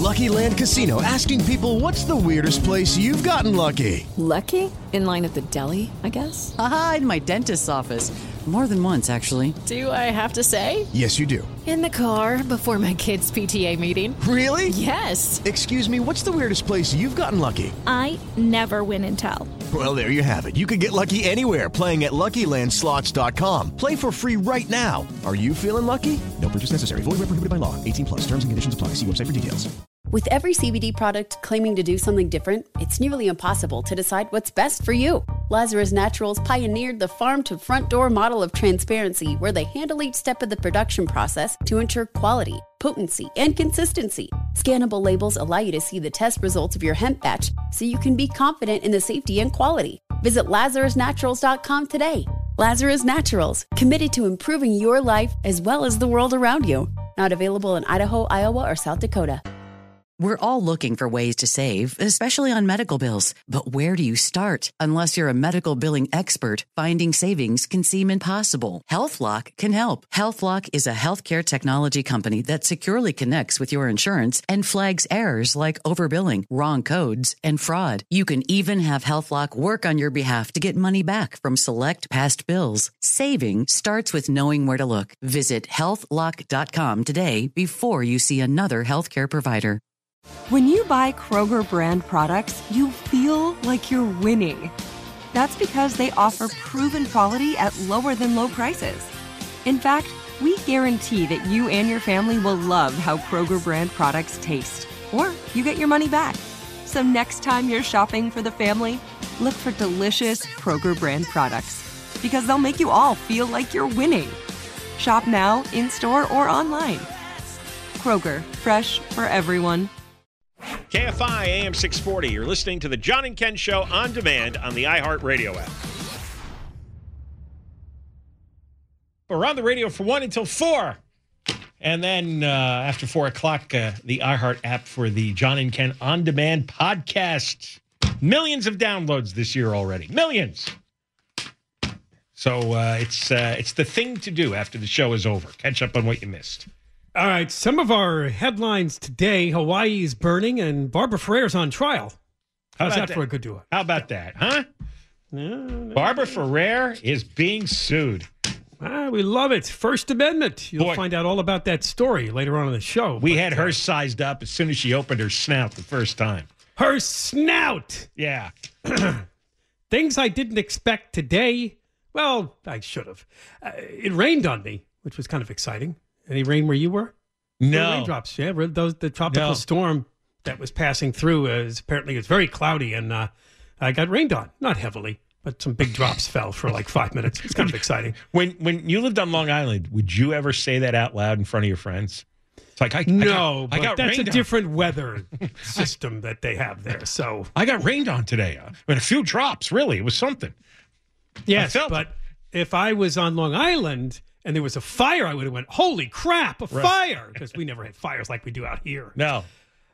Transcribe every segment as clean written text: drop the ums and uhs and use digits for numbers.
Lucky Land Casino, asking people, what's the weirdest place you've gotten lucky? Lucky? In line at the deli, I guess? Aha, in my dentist's office. More than once, actually. Do I have to say? Yes, you do. In the car before my kids' PTA meeting. Really? Yes. Excuse me, what's the weirdest place you've gotten lucky? I never win and tell. Well, there you have it. You can get lucky anywhere, playing at LuckyLandSlots.com. Play for free right now. Are you feeling lucky? No purchase necessary. Void where prohibited by law. 18 plus. Terms and conditions apply. See website for details. With every CBD product claiming to do something different, it's nearly impossible to decide what's best for you. Lazarus Naturals pioneered the farm-to-front-door model of transparency, where they handle each step of the production process to ensure quality, potency, and consistency. Scannable labels allow you to see the test results of your hemp batch, so you can be confident in the safety and quality. Visit LazarusNaturals.com today. Lazarus Naturals, committed to improving your life as well as the world around you. Not available in Idaho, Iowa, or South Dakota. We're all looking for ways to save, especially on medical bills. But where do you start? Unless you're a medical billing expert, finding savings can seem impossible. HealthLock can help. HealthLock is a healthcare technology company that securely connects with your insurance and flags errors like overbilling, wrong codes, and fraud. You can even have HealthLock work on your behalf to get money back from select past bills. Saving starts with knowing where to look. Visit healthlock.com today before you see another healthcare provider. When you buy Kroger brand products, you feel like you're winning. That's because they offer proven quality at lower than low prices. In fact, we guarantee that you and your family will love how Kroger brand products taste, or you get your money back. So next time you're shopping for the family, look for delicious Kroger brand products, because they'll make you all feel like you're winning. Shop now, in-store, or online. Kroger, fresh for everyone. KFI AM 640. You're listening to the John and Ken Show on demand on the iHeartRadio app. We're on the radio from 1 until 4. And then after 4 o'clock, the iHeart app for the John and Ken On Demand podcast. Millions of downloads this year already. Millions. So it's the thing to do after the show is over. Catch up on what you missed. All right, some of our headlines today: Hawaii is burning and Barbara Ferrer's on trial. How's that for a good do? How about that, huh? No. Barbara Ferrer is being sued. We love it. First Amendment. You'll find out all about that story later on in the show. We had her sized up as soon as she opened her snout the first time. Her snout! Yeah. Things I didn't expect today. Well, I should have. It rained on me, which was kind of exciting. Any rain where you were? No. Raindrops, yeah. The tropical storm that was passing through apparently it's very cloudy, and I got rained on. Not heavily, but some big drops fell for like 5 minutes. It's kind of exciting. When you lived on Long Island, would you ever say that out loud in front of your friends? It's like I got that's a rained different weather system that they have there. So I got rained on today. I mean, a few drops, really. It was something. Yes, but if I was on Long Island and there was a fire, I would have went, holy crap, fire! Because we never had fires like we do out here. No.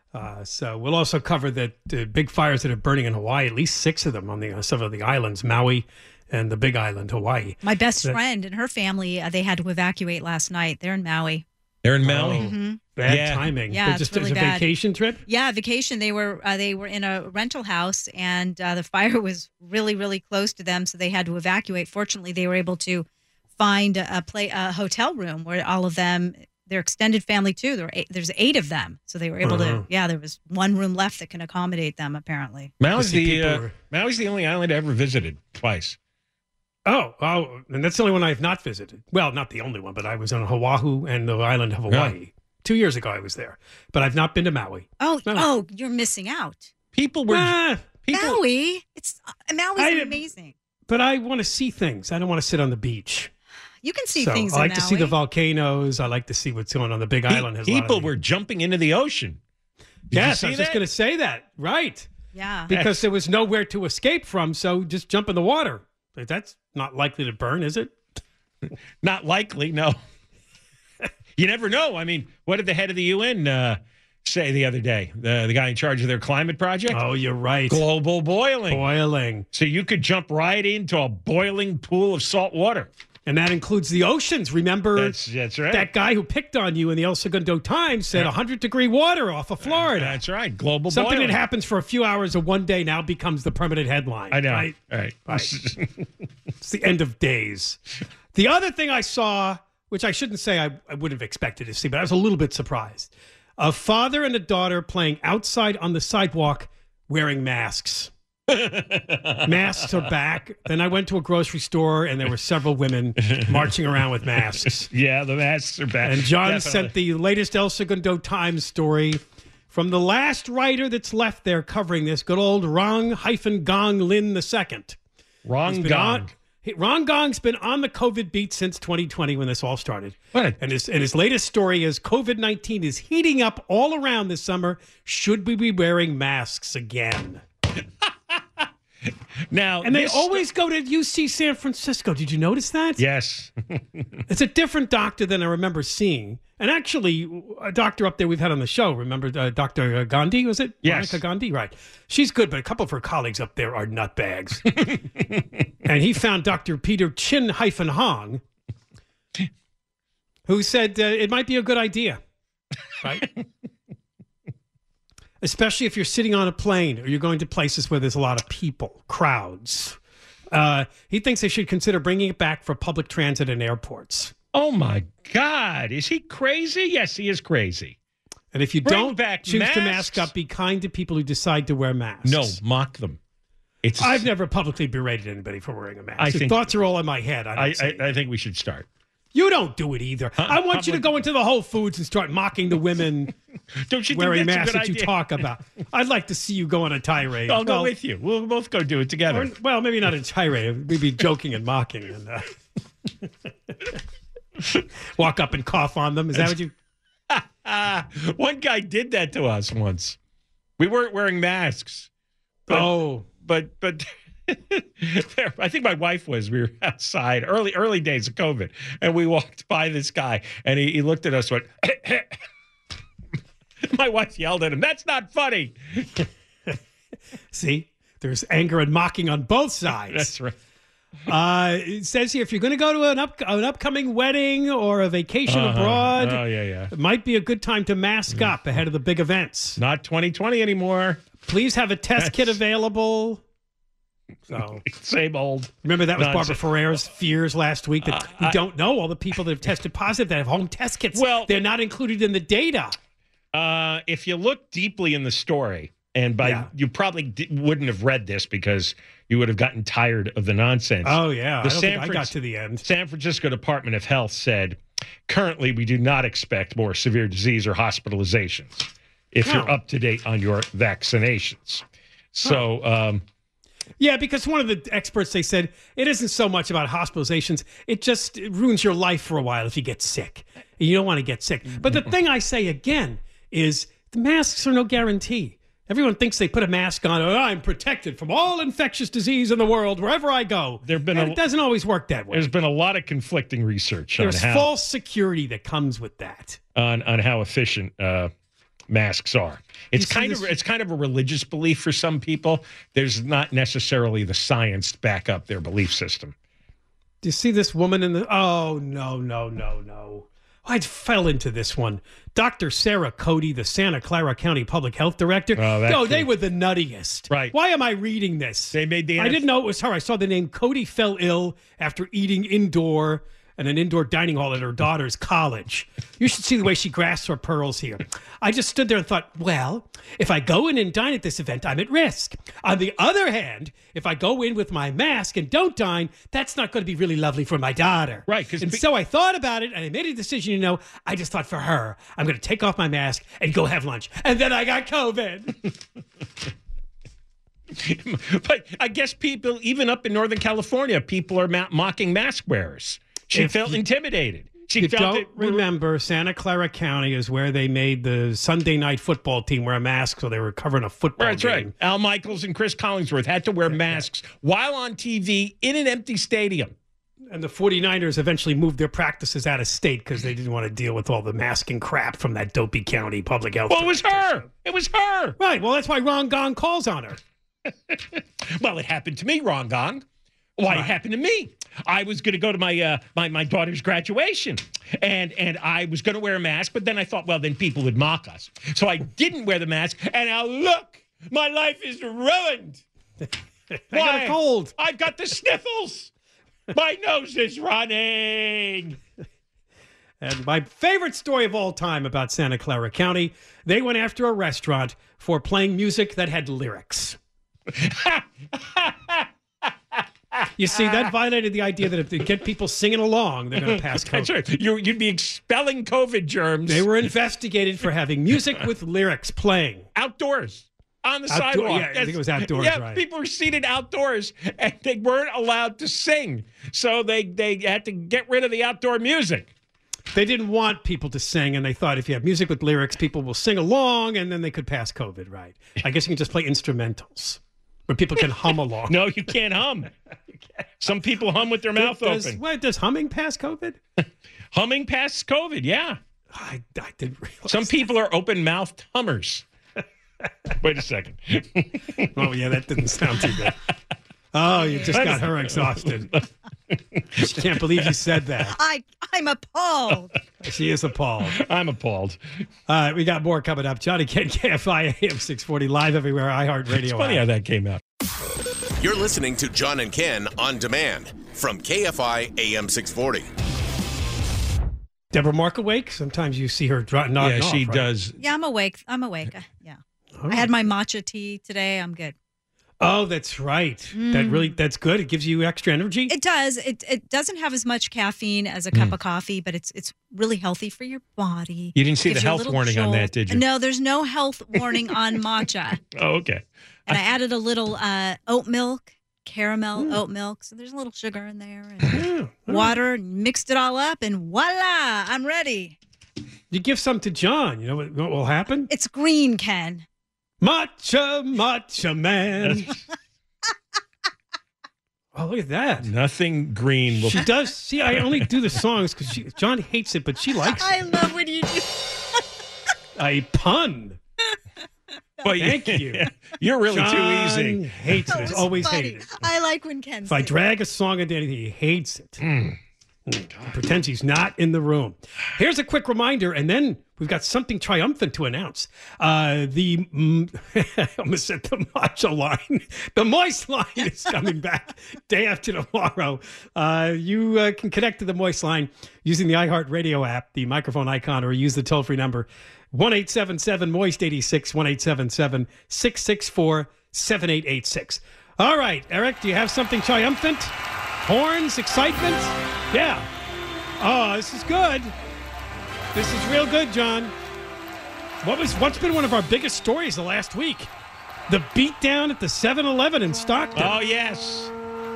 So we'll also cover that big fires that are burning in Hawaii, at least 6 of them on some of the islands, Maui and the big island, Hawaii. My best friend and her family, they had to evacuate last night. They're in Maui. They're in Maui? Mm-hmm. Bad timing. Yeah, just really as a bad. vacation trip? Yeah, vacation. They were in a rental house, and the fire was really, really close to them, so they had to evacuate. Fortunately, they were able to find a hotel room where all of them, their extended family too, there's 8 of them, so they were able to. Yeah, there was one room left that can accommodate them. Apparently, Maui's the only island I ever visited twice. Oh, and that's the only one I have not visited. Well, not the only one, but I was on Oahu and the island of Hawaii. Yeah. 2 years ago I was there, but I've not been to Maui. Oh, you're missing out. Maui. It's Maui's amazing. But I want to see things. I don't want to sit on the beach. You can see things. I like to see the volcanoes. I like to see what's going on the Big Island. People were jumping into the ocean. Yes, I was just going to say that. Right. Yeah. Because there was nowhere to escape from, so just jump in the water. That's not likely to burn, is it? Not likely, no. You never know. I mean, what did the head of the UN say the other day? The guy in charge of their climate project? Oh, you're right. Global boiling. Boiling. So you could jump right into a boiling pool of salt water. And that includes the oceans. Remember, that's right. That guy who picked on you in the El Segundo Times said 100-degree water off of Florida. That's right. Global Something boiling. that happens for a few hours or one day now becomes the permanent headline. I know. Right. It's the end of days. The other thing I saw, which I shouldn't say I would have expected to see, but I was a little bit surprised. A father and a daughter playing outside on the sidewalk wearing masks. Masks are back. Then I went to a grocery store and there were several women marching around with masks. Yeah, the masks are back. And John Definitely. sent the latest El Segundo Times story from the last writer that's left there covering this, good old Rong-Gong Lin II. Rong-Gong. Ron Gong's been on the COVID beat since 2020 when this all started. What? And his latest story is COVID-19 is heating up all around this summer. Should we be wearing masks again? Now, and they always go to UC San Francisco. Did you notice that? Yes. It's a different doctor than I remember seeing. And actually, a doctor up there we've had on the show, remember Dr. Gandhi, was it? Yes. Monica Gandhi? Right. She's good, but a couple of her colleagues up there are nutbags. And he found Dr. Peter Chin-Hong, who said it might be a good idea, right? Especially if you're sitting on a plane or you're going to places where there's a lot of people, crowds. He thinks they should consider bringing it back for public transit and airports. Oh, my God. Is he crazy? Yes, he is crazy. And if you Bring back choose masks. to mask up, be kind to people who decide to wear masks. No, mock them. I've never publicly berated anybody for wearing a mask. I think thoughts are all in my head. I think we should start. You don't do it either. I want you to go into the Whole Foods and start mocking the women Don't you think wearing that's a masks good that you idea? talk about. I'd like to see you go on a tirade. I'll go with you. We'll both go do it together. Well, maybe not a tirade. We'd be joking and mocking. And walk up and cough on them. Is that what you... One guy did that to us once. We weren't wearing masks. But I think my wife was. We were outside, early days of COVID, and we walked by this guy, and he looked at us, went, my wife yelled at him, "That's not funny." See, there's anger and mocking on both sides. That's right. It says here, if you're going to go to an upcoming wedding or a vacation abroad, it might be a good time to mask up ahead of the big events. Not 2020 anymore. Please have a test kit available. So same old. Remember that was nonsense. Barbara Ferrer's fears last week that we don't know all the people that have tested positive that have home test kits. Well, they're not included in the data. If you look deeply in the story, and you probably wouldn't have read this because you would have gotten tired of the nonsense. Oh, yeah. I got to the end. San Francisco Department of Health said, currently we do not expect more severe disease or hospitalizations if you're up to date on your vaccinations. So, yeah, because one of the experts, they said, it isn't so much about hospitalizations. It just ruins your life for a while if you get sick. You don't want to get sick. But the thing I say again is the masks are no guarantee. Everyone thinks they put a mask on. Oh, I'm protected from all infectious disease in the world wherever I go. It doesn't always work that way. There's been a lot of conflicting research There's on false security that comes with that. On how efficient masks are. It's kind of a religious belief for some people. There's not necessarily the science to back up their belief system. Do you see this woman in the... Oh, no. I fell into this one. Dr. Sarah Cody, the Santa Clara County Public Health Director. They were the nuttiest. Right. Why am I reading this? They made the... I didn't know it was her. I saw the name Cody fell ill after eating indoor in an indoor dining hall at her daughter's college. You should see the way she grasps her pearls here. I just stood there and thought, well, if I go in and dine at this event, I'm at risk. On the other hand, if I go in with my mask and don't dine, that's not going to be really lovely for my daughter. Right. So I thought about it and I made a decision, I just thought for her, I'm going to take off my mask and go have lunch. And then I got COVID. But I guess people, even up in Northern California, people are mocking mask wearers. She felt intimidated. Remember, Santa Clara County is where they made the Sunday night football team wear a mask, so they were covering a football game. That's right. Al Michaels and Chris Collingsworth had to wear masks while on TV in an empty stadium. And the 49ers eventually moved their practices out of state because they didn't want to deal with all the masking crap from that dopey county public health. Well, it was her. It was her. Right. Well, that's why Ron Gong calls on her. Well, it happened to me, Ron Gong. Why, it happened to me. I was going to go to my my daughter's graduation, and I was going to wear a mask, but then I thought, well, then people would mock us. So I didn't wear the mask, and now look, my life is ruined. I got a cold. I've got the sniffles. My nose is running. And my favorite story of all time about Santa Clara County, they went after a restaurant for playing music that had lyrics. You see, that violated the idea that if they get people singing along, they're going to pass COVID. That's right. You'd be expelling COVID germs. They were investigated for having music with lyrics playing. Outdoors. On the sidewalk. Yeah, I think it was outdoors, yeah, right. People were seated outdoors, and they weren't allowed to sing. So they had to get rid of the outdoor music. They didn't want people to sing, and they thought if you have music with lyrics, people will sing along, and then they could pass COVID, right? I guess you can just play instrumentals where people can hum along. No, you can't hum. Some people hum with their mouth open. Wait, does humming pass COVID? Humming passes COVID, yeah. I didn't realize. Some people are open-mouthed hummers. Wait a second. Oh, yeah, that didn't sound too good. Oh, you just got her exhausted. She can't believe you said that. I'm appalled. She is appalled. I'm appalled. We got more coming up. Johnny Ken, KFI AM 640, live everywhere, iHeartRadio. It's funny how that came out. You're listening to John and Ken on demand from KFI AM 640. Deborah Mark awake? Sometimes you see her nodding off. Yeah, she right? does. Yeah, I'm awake. Yeah. Oh. I had my matcha tea today. I'm good. Oh, that's right. That's good. It gives you extra energy. It does. It doesn't have as much caffeine as a cup of coffee, but it's really healthy for your body. You didn't see Gives the you a health little warning on jolt. that, did you? No, there's no health warning on matcha. Oh, okay. And I added a little oat milk, caramel oat milk. So there's a little sugar in there and water, and mixed it all up, and voila, I'm ready. You give some to John. You know what will happen? It's green, Ken. Matcha man. Oh, look at that. Nothing green will. She does. See, I only do the songs because John hates it, but she likes it. I love when you do. A pun. Well, Thank you. You're really John too easy. Hates it. That was Always funny. hated it. I like when Ken If I drag a song into anything, he hates it. He pretends he's not in the room. Here's a quick reminder, and then we've got something triumphant to announce. I almost said the matcha line. The Moist line is coming back day after tomorrow. You can connect to the Moist line using the iHeartRadio app, the microphone icon, or use the toll-free number 1-877-MOIST-86, 1-877-664-7886. All right, Eric, do you have something triumphant? Horns, excitement? Yeah. Oh, this is good. This is real good, John. What's been one of our biggest stories the last week? The beatdown at the 7-Eleven in Stockton. Oh, yes.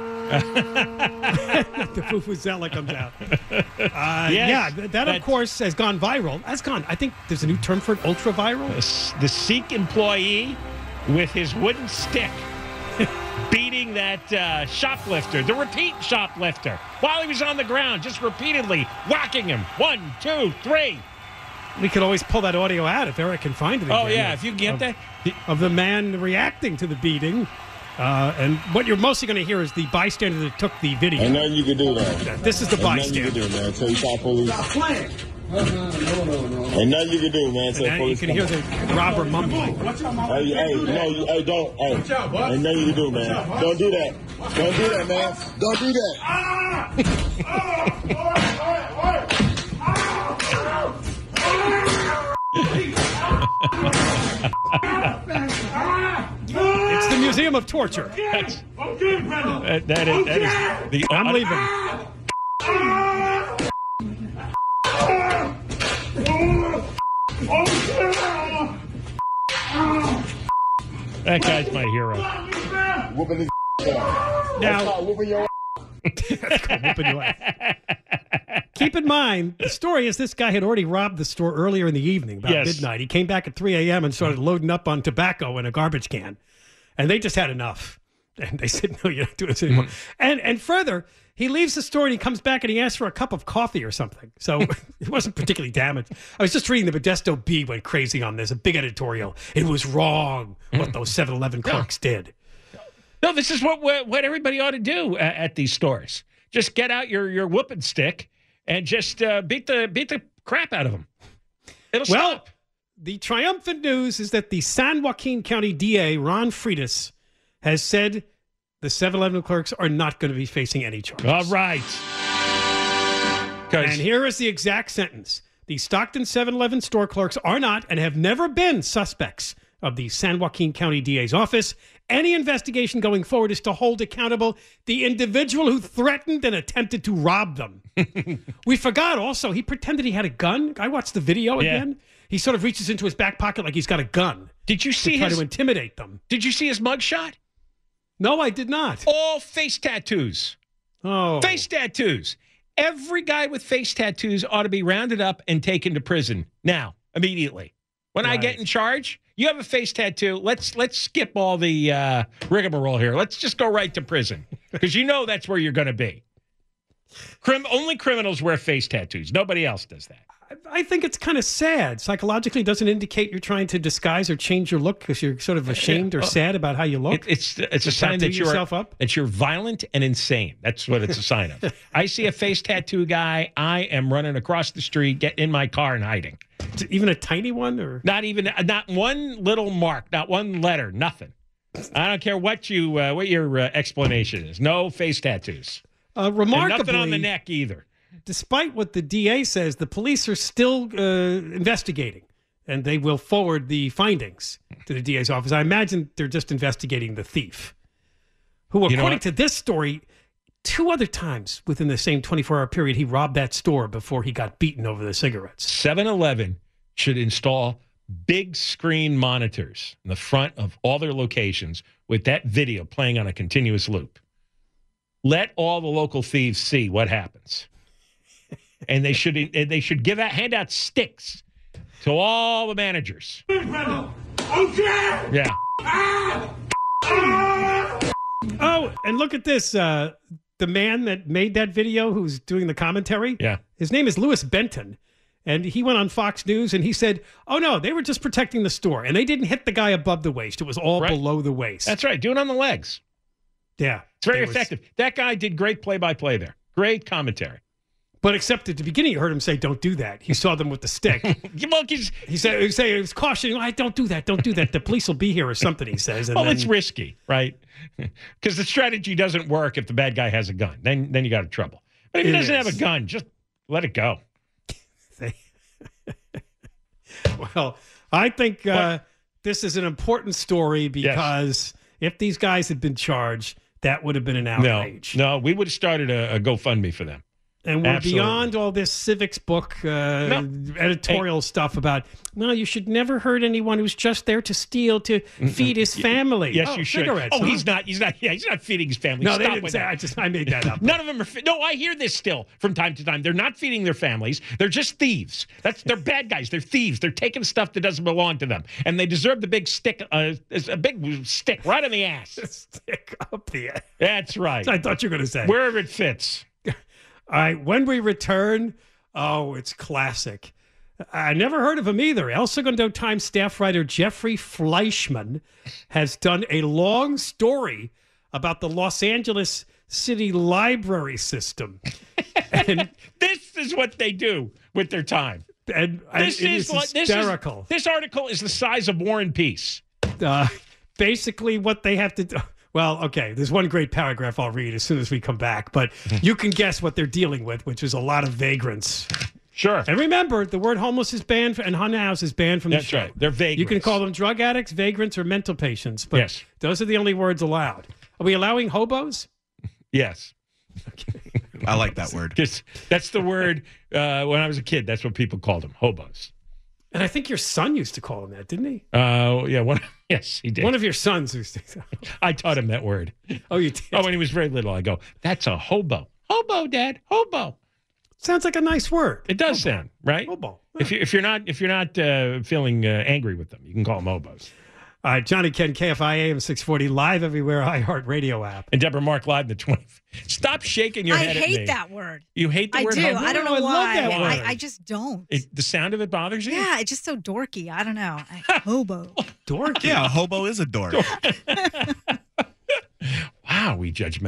The Fufuzela comes out. Yes, yeah, that of course has gone viral. That's gone. I think there's a new term for it, ultra viral. The Sikh employee with his wooden stick beating that shoplifter, the repeat shoplifter, while he was on the ground, just repeatedly whacking him. 1, 2, 3. We could always pull that audio out if Eric can find it again. Oh, yeah, if you get that. Of the man reacting to the beating. And what you're mostly going to hear is the bystander that took the video. Ain't nothing you can do, man. This is the bystander. Ain't nothing you can do, man. Until you call police. No. Ain't nothing you can do, man. And now you can hear the robber mumbling. Hey, don't. Hey, ain't nothing you can do, man. Don't do that. Don't do that, man. Don't do that. It's the Museum of Torture. That is the. I'm leaving. That guy's my hero. Whooping his Now, whooping your that's called whooping your ass. Keep in mind, the story is this guy had already robbed the store earlier in the evening, about midnight. He came back at 3 a.m. and started loading up on tobacco in a garbage can. And they just had enough. And they said, no, you're not doing this anymore. And further, he leaves the store and he comes back and he asks for a cup of coffee or something. So it wasn't particularly damaged. I was just reading the Modesto Bee went crazy on this, a big editorial. It was wrong what those 7-Eleven clerks did. No, this is what everybody ought to do at these stores. Just get out your whooping stick and just beat the crap out of them. It'll stop. The triumphant news is that the San Joaquin County DA, Ron Freitas, has said the 7-Eleven clerks are not going to be facing any charges. All right. And here is the exact sentence. The Stockton 7-Eleven store clerks are not and have never been suspects of the San Joaquin County DA's office. Any investigation going forward is to hold accountable the individual who threatened and attempted to rob them. We forgot also, he pretended he had a gun. I watched the video again. He sort of reaches into his back pocket like he's got a gun. Did you see to try to intimidate them? Did you see his mugshot? No, I did not. All face tattoos. Oh. Face tattoos. Every guy with face tattoos ought to be rounded up and taken to prison now, immediately. When I get in charge, you have a face tattoo. Let's skip all the rigmarole here. Let's just go right to prison because you know that's where you're going to be. Only criminals wear face tattoos. Nobody else does that. I think it's kind of sad. Psychologically, it doesn't indicate you're trying to disguise or change your look because you're sort of ashamed or sad about how you look. It's a sign that you're violent and insane. That's what it's a sign of. I see a face tattoo guy, I am running across the street, getting in my car and hiding. Even a tiny one, or not one little mark, not one letter, nothing. I don't care what your explanation is. No face tattoos. Remarkably, and nothing on the neck either. Despite what the DA says, the police are still investigating, and they will forward the findings to the DA's office. I imagine they're just investigating the thief, who, according to this story, 2 other times within the same 24-hour period, he robbed that store before he got beaten over the cigarettes. 7-Eleven should install big screen monitors in the front of all their locations with that video playing on a continuous loop. Let all the local thieves see what happens. And they should hand out sticks to all the managers. Yeah. Oh, and look at this. The man that made that video who's doing the commentary, his name is Louis Benton. And he went on Fox News and he said, oh, no, they were just protecting the store. And they didn't hit the guy above the waist. It was all below the waist. That's right. Do it on the legs. Yeah. It's very effective. That guy did great play-by-play there. Great commentary. But except at the beginning, you heard him say, don't do that. He saw them with the stick. He said he was cautioning, don't do that. Don't do that. The police will be here or something, he says. And it's risky, right? Because the strategy doesn't work if the bad guy has a gun. Then you got trouble. But if he doesn't have a gun, just let it go. Well, I think this is an important story because if these guys had been charged, that would have been an outrage. No, we would have started a GoFundMe for them. And we're beyond all this civics book editorial stuff about, no, you should never hurt anyone who's just there to steal to feed his family. Yes, you should. Cigarettes, he's not feeding his family. No, Stop they didn't with say. that. I made that up. None of them are. No, I hear this still from time to time. They're not feeding their families. They're just thieves. They're bad guys. They're thieves. They're taking stuff that doesn't belong to them, and they deserve the big stick. A big stick right in the ass. Stick up the ass. That's right. I thought you were going to say wherever it fits. All right, when we return, it's classic. I never heard of him either. El Segundo Times staff writer Jeffrey Fleischman has done a long story about the Los Angeles City library system. And this is what they do with their time. And it is hysterical. This article is the size of War and Peace. Basically, what they have to do. Well, okay, there's one great paragraph I'll read as soon as we come back, but you can guess what they're dealing with, which is a lot of vagrants. Sure. And remember, the word homeless is banned and unhoused is banned from the show. That's right. They're vagrants. You can call them drug addicts, vagrants, or mental patients, but those are the only words allowed. Are we allowing hobos? Yes. Okay. I like that word. That's the word when I was a kid. That's what people called them, hobos. And I think your son used to call him that, didn't he? Yeah. Yes, he did. One of your sons used to. I taught him that word. Oh, you did? Oh, when he was very little, I go, that's a hobo. Hobo, Dad. Hobo. Sounds like a nice word. It does sound, right? Hobo. If you're not feeling angry with them, you can call them hobos. All right, Johnny Ken, KFI AM 640, live everywhere, iHeartRadio app. And Deborah Mark live in the 20th. Stop shaking your head at me. I hate that word. You hate the word hobo? hobo? I don't know I why. love that word. I just don't. The sound of it bothers you? Yeah, it's just so dorky. I don't know. Hobo. Dorky? Yeah, a hobo is a dork. Wow, we judgmental.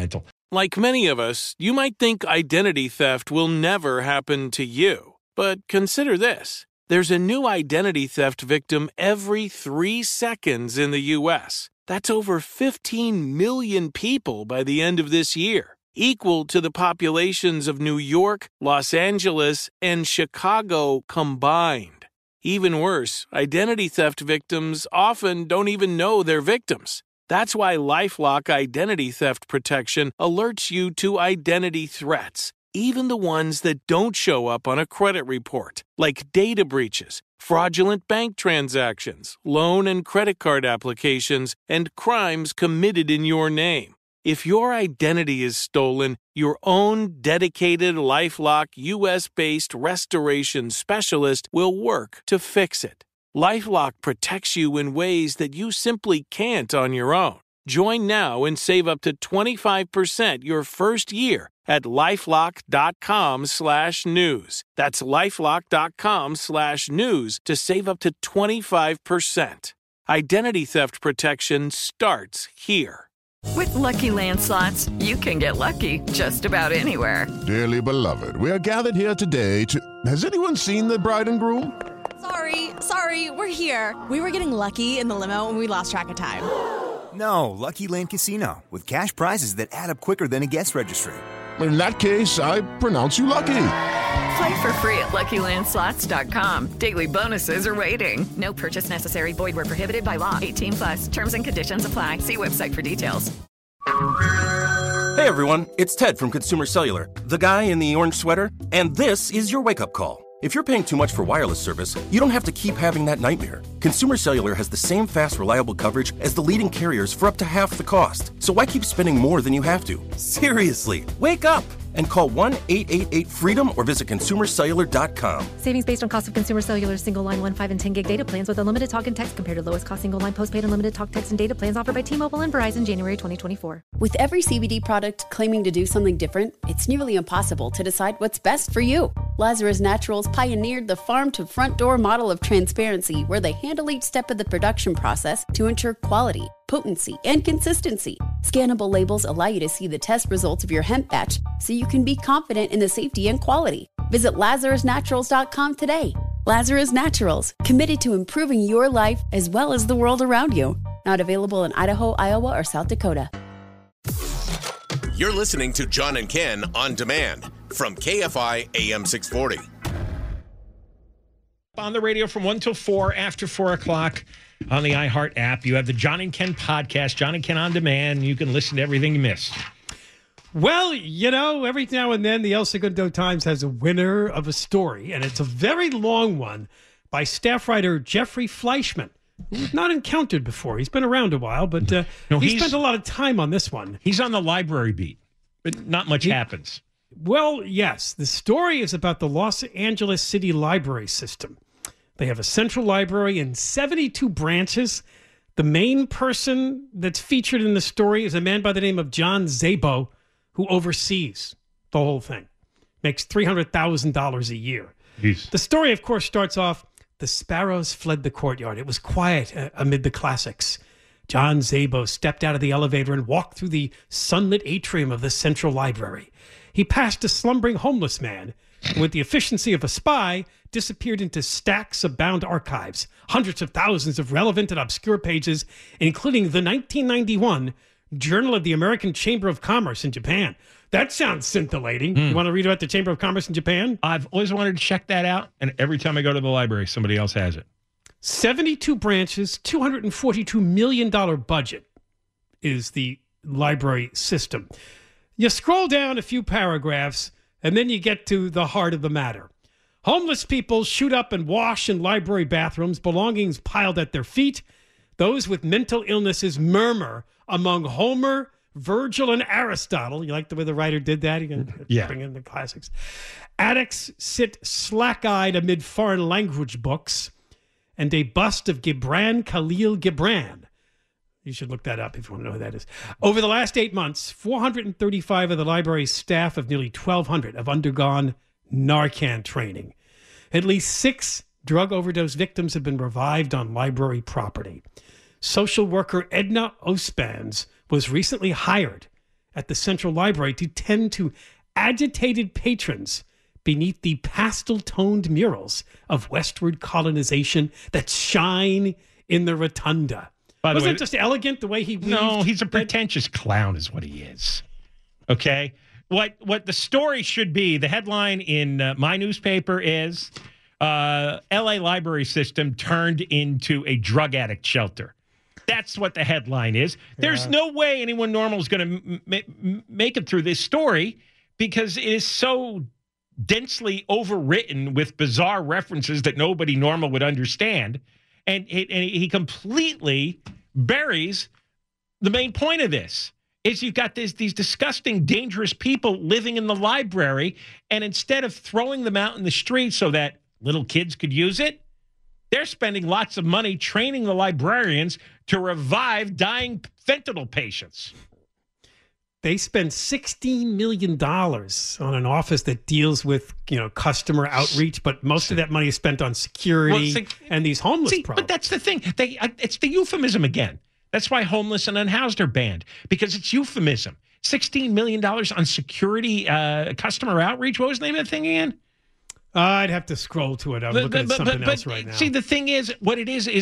Like many of us, you might think identity theft will never happen to you. But consider this. There's a new identity theft victim every 3 seconds in the U.S. That's over 15 million people by the end of this year, equal to the populations of New York, Los Angeles, and Chicago combined. Even worse, identity theft victims often don't even know they're victims. That's why LifeLock Identity Theft Protection alerts you to identity threats, even the ones that don't show up on a credit report, like data breaches, fraudulent bank transactions, loan and credit card applications, and crimes committed in your name. If your identity is stolen, your own dedicated LifeLock U.S.-based restoration specialist will work to fix it. LifeLock protects you in ways that you simply can't on your own. Join now and save up to 25% your first year at LifeLock.com/news. That's LifeLock.com/news to save up to 25%. Identity theft protection starts here. With Lucky Land Slots, you can get lucky just about anywhere. Dearly beloved, we are gathered here today to... Has anyone seen the bride and groom? Sorry, we're here. We were getting lucky in the limo and we lost track of time. No, Lucky Land Casino, with cash prizes that add up quicker than a guest registry. In that case, I pronounce you lucky. Play for free at LuckyLandSlots.com. Daily bonuses are waiting. No purchase necessary. Void where prohibited by law. 18+. Terms and conditions apply. See website for details. Hey everyone, it's Ted from Consumer Cellular, the guy in the orange sweater, and this is your wake-up call. If you're paying too much for wireless service, you don't have to keep having that nightmare. Consumer Cellular has the same fast, reliable coverage as the leading carriers for up to half the cost. So why keep spending more than you have to? Seriously, wake up and call 1-888-FREEDOM or visit consumercellular.com. Savings based on cost of Consumer Cellular single line 1, 5, and 10 gig data plans with unlimited talk and text compared to lowest cost single line postpaid unlimited talk, text, and data plans offered by T-Mobile and Verizon January 2024. With every CBD product claiming to do something different, it's nearly impossible to decide what's best for you. Lazarus Naturals pioneered the farm-to-front-door model of transparency, where they handle each step of the production process to ensure quality, potency, and consistency. Scannable labels allow you to see the test results of your hemp batch, so you can be confident in the safety and quality. Visit LazarusNaturals.com today. Lazarus Naturals, committed to improving your life as well as the world around you. Not available in Idaho, Iowa, or South Dakota. You're listening to John and Ken on demand from KFI AM 640. On the radio from 1 till 4, after 4 o'clock on the iHeart app. You have the John and Ken podcast, John and Ken on demand. You can listen to everything you missed. Well, you know, every now and then the El Segundo Times has a winner of a story, and it's a very long one by staff writer Jeffrey Fleischman, who we've not encountered before. He's been around a while, but he spent a lot of time on this one. He's on the library beat, but not much happens. Well, yes. The story is about the Los Angeles City Library System. They have a central library and 72 branches. The main person that's featured in the story is a man by the name of John Szabo, who oversees the whole thing. Makes $300,000 a year. Jeez. The story, of course, starts off, the sparrows fled the courtyard. It was quiet amid the classics. John Szabo stepped out of the elevator and walked through the sunlit atrium of the central library. He passed a slumbering homeless man, and with the efficiency of a spy, disappeared into stacks of bound archives, hundreds of thousands of relevant and obscure pages, including the 1991 Journal of the American Chamber of Commerce in Japan. That sounds scintillating. You want to read about the Chamber of Commerce in Japan? I've always wanted to check that out, and every time I go to the library, somebody else has it. 72 branches, $242 million budget is the library system. You scroll down a few paragraphs, and then you get to the heart of the matter. Homeless people shoot up and wash in library bathrooms, belongings piled at their feet. Those with mental illnesses murmur among Homer, Virgil, and Aristotle. You like the way the writer did that? You can bring in the classics. Addicts sit slack-eyed amid foreign language books, and a bust of Gibran Khalil Gibran. You should look that up if you want to know who that is. Over the last 8 months, 435 of the library's staff of nearly 1,200 have undergone Narcan training. At least 6 drug overdose victims have been revived on library property. Social worker Edna Ospans was recently hired at the Central Library to tend to agitated patrons beneath the pastel-toned murals of westward colonization that shine in the rotunda. Wasn't it just elegant the way he weaved? No, he's a pretentious clown is what he is. Okay? What the story should be, the headline in my newspaper is L.A. library system turned into a drug addict shelter. That's what the headline is. There's no way anyone normal is going to make it through this story because it is so densely overwritten with bizarre references that nobody normal would understand. And he completely buries the main point of this. Is you've got these disgusting, dangerous people living in the library, and instead of throwing them out in the street so that little kids could use it, they're spending lots of money training the librarians to revive dying fentanyl patients. They spend $16 million on an office that deals with, customer outreach, but most of that money is spent on security and these homeless problems. But that's the thing. It's the euphemism again. That's why homeless and unhoused are banned, because it's euphemism. $16 million on security, customer outreach. What was the name of the thing again? I'd have to scroll to it. I'm looking at something else right now. See, the thing is, what it is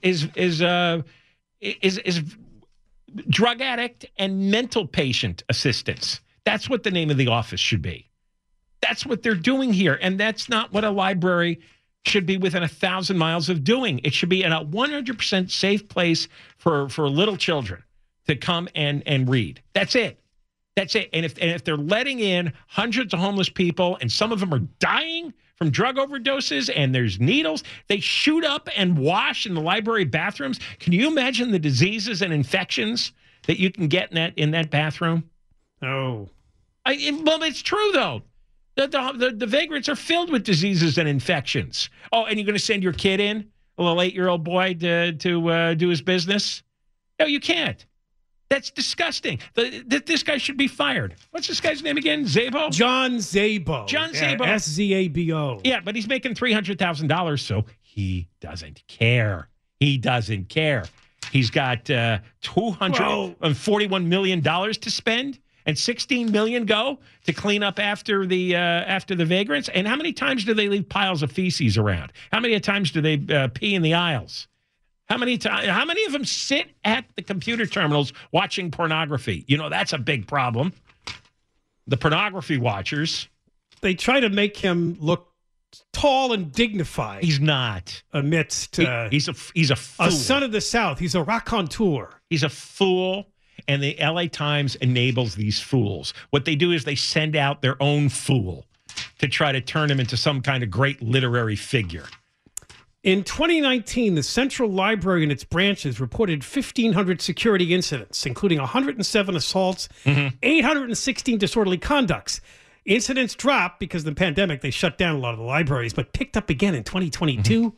drug addict and mental patient assistance. That's what the name of the office should be. That's what they're doing here, and that's not what a library should be within 1,000 miles of doing. It should be in a 100% safe place for little children to come and read. That's it. That's it. And if they're letting in hundreds of homeless people and some of them are dying from drug overdoses and there's needles, they shoot up and wash in the library bathrooms. Can you imagine the diseases and infections that you can get in that bathroom? Oh. Well, it's true, though. The vagrants are filled with diseases and infections. Oh, and you're going to send your kid in, a little 8-year-old boy, to do his business? No, you can't. That's disgusting. This guy should be fired. What's this guy's name again? Zabo? John Zabo. John Zabo. S-Z-A-B-O. Yeah, but he's making $300,000, so he doesn't care. He doesn't care. He's got $241 million to spend, and $16 million go to clean up after the vagrants. And how many times do they leave piles of feces around? How many times do they pee in the aisles? How many of them sit at the computer terminals watching pornography? That's a big problem. The pornography watchers. They try to make him look tall and dignified. He's not. Amidst he's a fool. A son of the South. He's a raconteur. He's a fool, and the LA Times enables these fools. What they do is they send out their own fool to try to turn him into some kind of great literary figure. In 2019, the Central Library and its branches reported 1,500 security incidents, including 107 assaults, 816 disorderly conducts. Incidents dropped because of the pandemic. They shut down a lot of the libraries, but picked up again in 2022.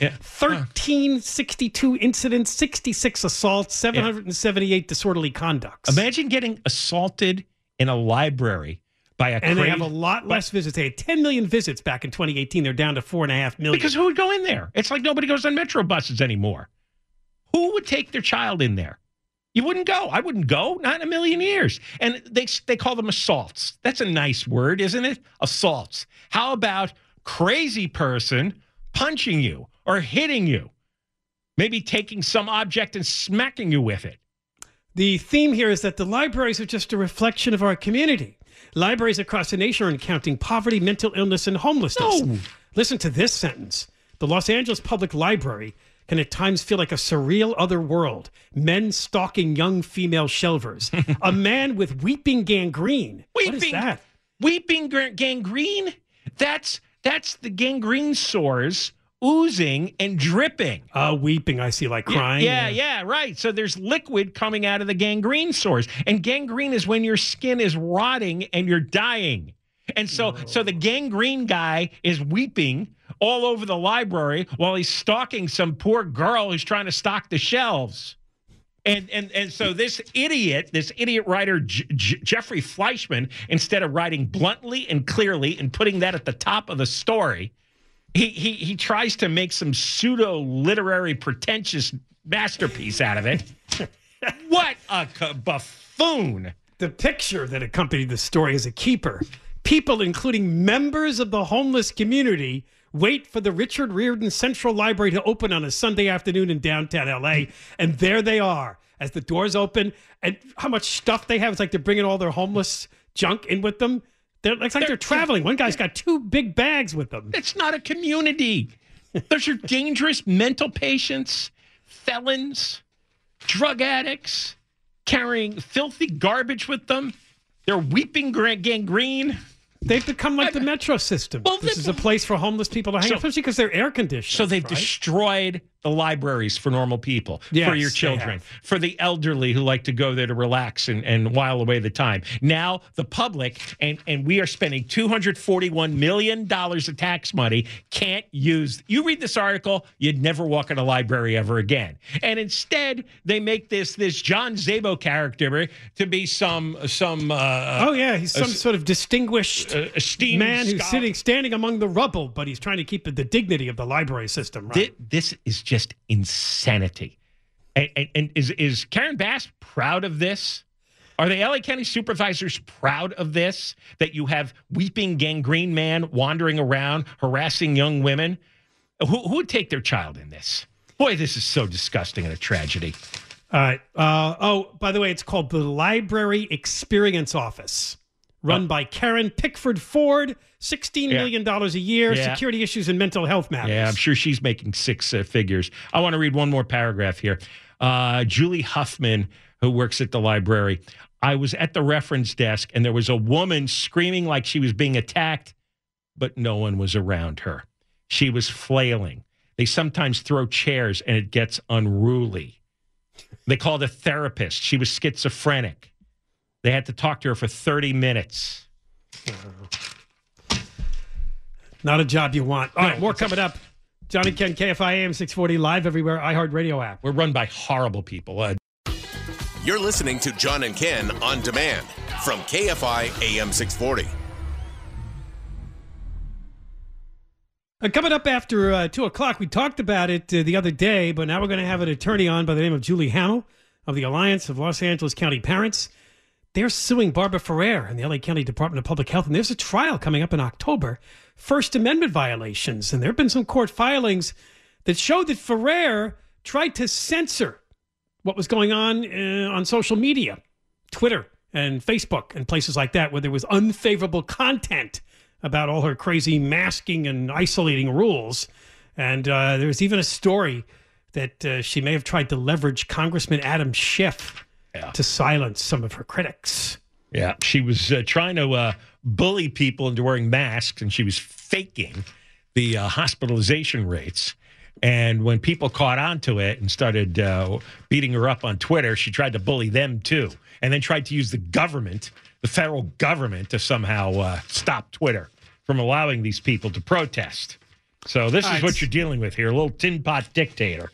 1,362 incidents, 66 assaults, 778 disorderly conducts. Imagine getting assaulted in a library by a and they have a lot less visits. They had 10 million visits back in 2018. They're down to 4.5 million. Because who would go in there? It's like nobody goes on metro buses anymore. Who would take their child in there? You wouldn't go. I wouldn't go. Not in a million years. And they call them assaults. That's a nice word, isn't it? Assaults. How about crazy person punching you or hitting you? Maybe taking some object and smacking you with it. The theme here is that the libraries are just a reflection of our community. Libraries across the nation are encountering poverty, mental illness, and homelessness. No. Listen to this sentence. The Los Angeles Public Library can at times feel like a surreal other world. Men stalking young female shelvers. A man with weeping gangrene. What is that? Weeping gangrene? That's the gangrene sores oozing and dripping. Weeping, I see, like crying. Yeah, right. So there's liquid coming out of the gangrene sores. And gangrene is when your skin is rotting and you're dying. And so the gangrene guy is weeping all over the library while he's stalking some poor girl who's trying to stock the shelves. And so this idiot writer, Jeffrey Fleischman, instead of writing bluntly and clearly and putting that at the top of the story, he tries to make some pseudo-literary pretentious masterpiece out of it. What a buffoon. The picture that accompanied the story is a keeper. People, including members of the homeless community, wait for the Richard Riordan Central Library to open on a Sunday afternoon in downtown L.A., and there they are as the doors open. And how much stuff they have. It's like they're bringing all their homeless junk in with them. It's like they're traveling. One guy's got 2 big bags with them. It's not a community. Those are dangerous mental patients, felons, drug addicts, carrying filthy garbage with them. They're weeping gangrene. They've become like the metro system. Well, this is a place for homeless people to hang out, especially because they're air conditioned. So they've destroyed the libraries for normal people, for your children, for the elderly who like to go there to relax and while away the time. Now the public, and we are spending $241 million of tax money, can't use. You read this article, you'd never walk in a library ever again. And instead, they make this John Szabo character to be he's some sort of distinguished esteemed man who's standing among the rubble, but he's trying to keep the dignity of the library system. Right? This is just insanity. And is Karen Bass proud of this? Are the LA County supervisors proud of this? That you have weeping gangrene man wandering around harassing young women? Who would take their child in this? Boy, this is so disgusting and a tragedy. All right. By the way, it's called the Library Experience Office, run by Karen Pickford Ford, $16 million a year, security issues and mental health matters. Yeah, I'm sure she's making 6 figures. I want to read one more paragraph here. Julie Huffman, who works at the library. I was at the reference desk, and there was a woman screaming like she was being attacked, but no one was around her. She was flailing. They sometimes throw chairs, and it gets unruly. They called a therapist. She was schizophrenic. They had to talk to her for 30 minutes. Not a job you want. All right, more coming up. John and Ken, KFI AM 640, live everywhere, iHeartRadio app. We're run by horrible people. You're listening to John and Ken on demand from KFI AM 640. Coming up after 2 o'clock, we talked about it the other day, but now we're going to have an attorney on by the name of Julie Hamill of the Alliance of Los Angeles County Parents. They're suing Barbara Ferrer and the LA County Department of Public Health, and there's a trial coming up in October. First Amendment violations, and there have been some court filings that showed that Ferrer tried to censor what was going on social media, Twitter and Facebook and places like that, where there was unfavorable content about all her crazy masking and isolating rules. And there's even a story that she may have tried to leverage Congressman Adam Schiff to silence some of her critics. Yeah, she was trying to bully people into wearing masks, and she was faking the hospitalization rates. And when people caught on to it and started beating her up on Twitter, she tried to bully them too, and then tried to use the government, the federal government, to somehow stop Twitter from allowing these people to protest. So this is what you're dealing with here, a little tin pot dictator.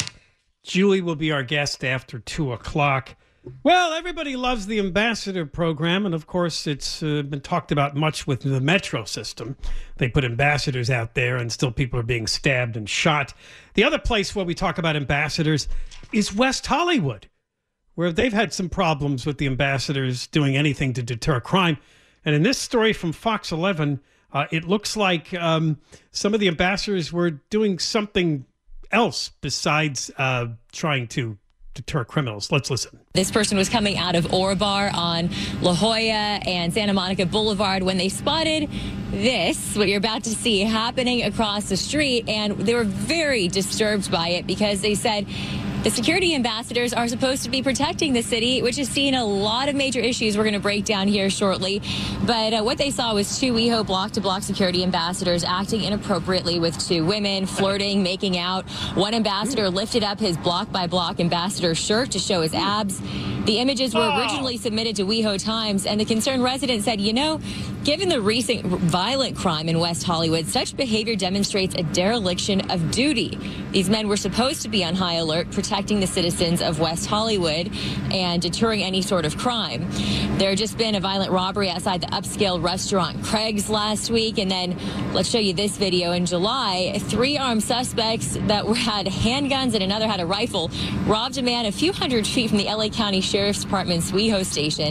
Julie will be our guest after 2 o'clock. Well, everybody loves the ambassador program, and of course it's been talked about much with the metro system. They put ambassadors out there, and still people are being stabbed and shot. The other place where we talk about ambassadors is West Hollywood, where they've had some problems with the ambassadors doing anything to deter crime. And in this story from Fox 11, it looks like some of the ambassadors were doing something else besides trying to deter criminals. Let's listen. This person was coming out of Orobar on La Jolla and Santa Monica Boulevard when they spotted this, what you're about to see, happening across the street, and they were very disturbed by it because they said the security ambassadors are supposed to be protecting the city, which has seen a lot of major issues we're going to break down here shortly. But what they saw was 2 WeHo block-to-block security ambassadors acting inappropriately with 2 women, flirting, making out. One ambassador lifted up his block-by-block ambassador shirt to show his abs. The images were originally submitted to WeHo Times, and the concerned resident said, you know, given the recent violent crime in West Hollywood, such behavior demonstrates a dereliction of duty. These men were supposed to be on high alert, protecting the citizens of West Hollywood and deterring any sort of crime. There had just been a violent robbery outside the upscale restaurant Craig's last week, and then let's show you this video. In July, 3 armed suspects that had handguns and another had a rifle robbed a man a few hundred feet from the LA County Sheriff's Department's WeHo station.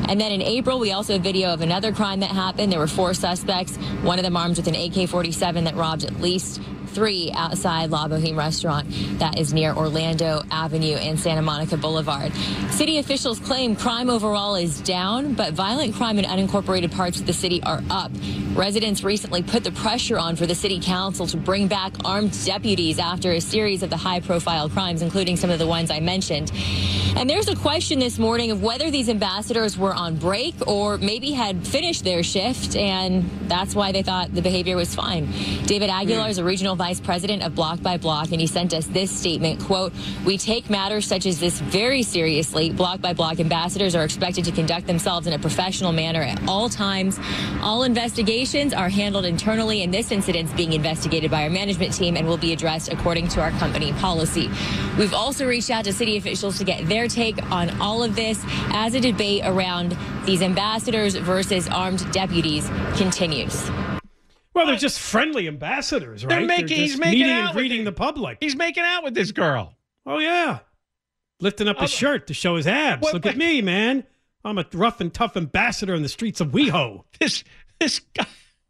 And then in April, we also have video of another crime that happened. There were 4 suspects, one of them armed with an AK-47 that robbed at least 3 outside La Boheme restaurant that is near Orlando Avenue and Santa Monica Boulevard. City officials claim crime overall is down, but violent crime in unincorporated parts of the city are up. Residents recently put the pressure on for the city council to bring back armed deputies after a series of the high-profile crimes, including some of the ones I mentioned. And there's a question this morning of whether these ambassadors were on break or maybe had finished their shift, and that's why they thought the behavior was fine. David Aguilar is a regional vice president of Block by Block, and he sent us this statement, quote, "We take matters such as this very seriously. Block by Block ambassadors are expected to conduct themselves in a professional manner at all times. All investigations are handled internally, and this incident is being investigated by our management team and will be addressed according to our company policy." We've also reached out to city officials to get their take on all of this as a debate around these ambassadors versus armed deputies continues. Well, they're just friendly ambassadors, right? He's making meeting out and greeting the public. He's making out with this girl. Oh, yeah. Lifting up his shirt to show his abs. Look at me, man. I'm a rough and tough ambassador in the streets of WeHo. This guy.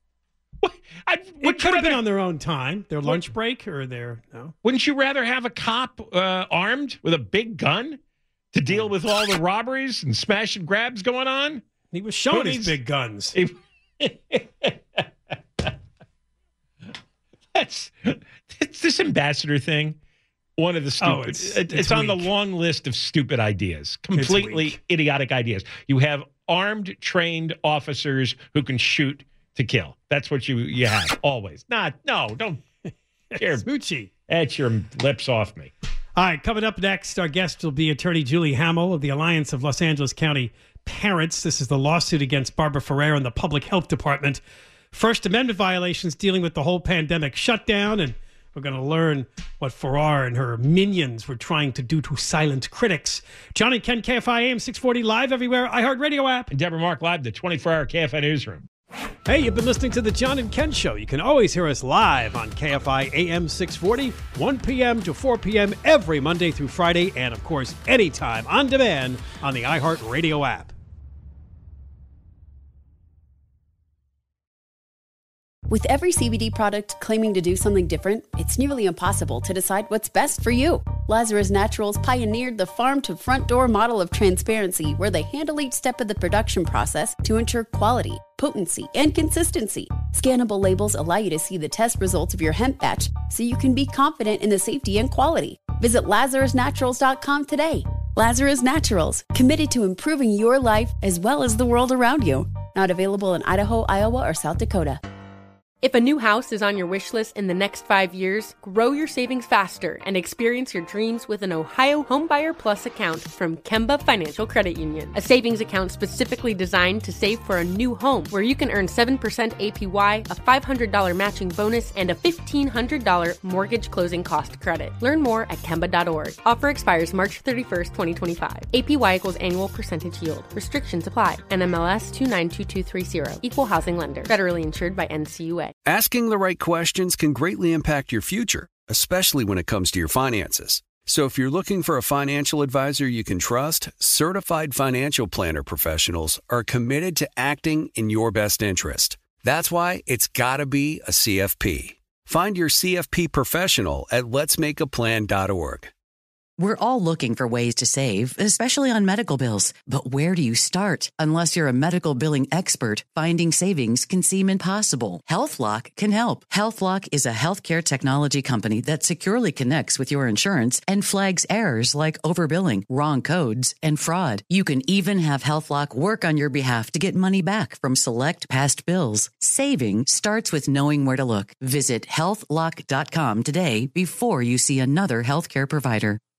It could have been on their own time, their lunch break or their, no. Wouldn't you rather have a cop armed with a big gun to deal with all the robberies and smash and grabs going on? He was showing his big guns. It's this ambassador thing. One of the stupid. It's on the long list of stupid ideas. Completely idiotic ideas. You have armed, trained officers who can shoot to kill. That's what you have always. Don't. Smoochie. Get your lips off me. All right, coming up next, our guest will be Attorney Julie Hamill of the Alliance of Los Angeles County Parents. This is the lawsuit against Barbara Ferrer and the Public Health Department. First Amendment violations dealing with the whole pandemic shutdown, and we're going to learn what Ferrer and her minions were trying to do to silent critics. John and Ken, KFI AM 640, live everywhere, iHeartRadio app. And Deborah Mark live, the 24-hour KFI newsroom. Hey, you've been listening to the John and Ken Show. You can always hear us live on KFI AM 640, 1 p.m. to 4 p.m. every Monday through Friday, and, of course, anytime on demand on the iHeartRadio app. With every CBD product claiming to do something different, it's nearly impossible to decide what's best for you. Lazarus Naturals pioneered the farm-to-front-door model of transparency, where they handle each step of the production process to ensure quality, potency, and consistency. Scannable labels allow you to see the test results of your hemp batch, so you can be confident in the safety and quality. Visit LazarusNaturals.com today. Lazarus Naturals, committed to improving your life as well as the world around you. Not available in Idaho, Iowa, or South Dakota. If a new house is on your wish list in the next 5 years, grow your savings faster and experience your dreams with an Ohio Homebuyer Plus account from Kemba Financial Credit Union. A savings account specifically designed to save for a new home, where you can earn 7% APY, a $500 matching bonus, and a $1,500 mortgage closing cost credit. Learn more at Kemba.org. Offer expires March 31st, 2025. APY equals annual percentage yield. Restrictions apply. NMLS 292230. Equal housing lender. Federally insured by NCUA. Asking the right questions can greatly impact your future, especially when it comes to your finances. So if you're looking for a financial advisor you can trust, certified financial planner professionals are committed to acting in your best interest. That's why it's got to be a CFP. Find your CFP professional at letsmakeaplan.org. We're all looking for ways to save, especially on medical bills. But where do you start? Unless you're a medical billing expert, finding savings can seem impossible. HealthLock can help. HealthLock is a healthcare technology company that securely connects with your insurance and flags errors like overbilling, wrong codes, and fraud. You can even have HealthLock work on your behalf to get money back from select past bills. Saving starts with knowing where to look. Visit healthlock.com today before you see another healthcare provider.